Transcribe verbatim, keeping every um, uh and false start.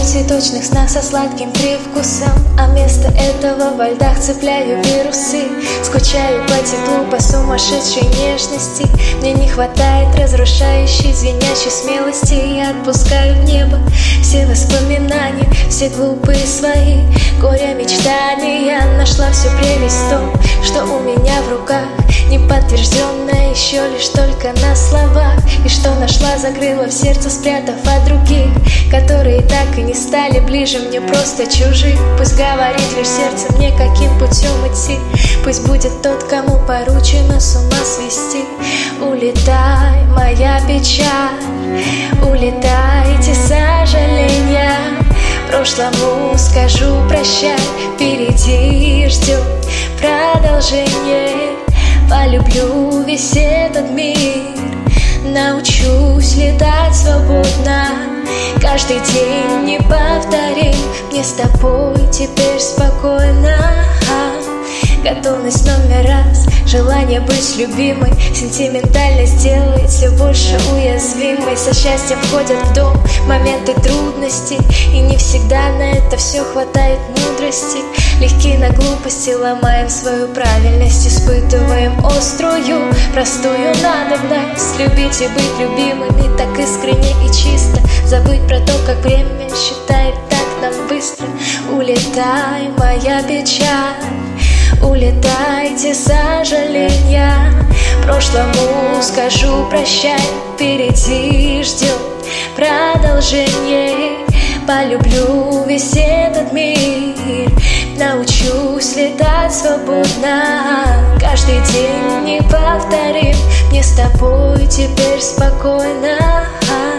цветочных снах со сладким привкусом, а вместо этого во льдах цепляю вирусы. Скучаю по теплу, по сумасшедшей нежности. Мне не хватает разрушающей, звенящей смелости. Я отпускаю в небо все воспоминания, все глупые свои горя, мечтания. Нашла всю прелесть в том, что у меня в руках, неподтвержденное еще лишь только на словах. И что нашла, закрыла в сердце, спрятав от других, которые так и не стали ближе мне, просто чужих. Пусть говорит лишь сердце мне, каким путем идти. Пусть будет тот, кому поручено с ума свести. Улетай, моя печаль, улетайте сожаления. Прошлому скажу прощай, впереди ждет продолжение. Полюблю весь этот мир, научусь летать свободно. Каждый день неповторим, мне с тобой теперь спокойно. Готовность номер раз, желание быть любимой. Сентиментальность делает все больше уязвимой. Со счастьем входят в дом моменты трудностей, и не всегда на это все хватает мудрости. Легкие на глупости, ломаем свою правильность. Испытываем острую, простую надобность любить и быть любимыми так искренне и чисто. Забыть про то, как время считает так нам быстро. Улетай, моя печаль, улетайте сожаления. Прошлому скажу прощай, впереди ждет продолжение. Полюблю весь этот мир, научусь летать свободно. Каждый день неповторим, мне с тобой теперь спокойно.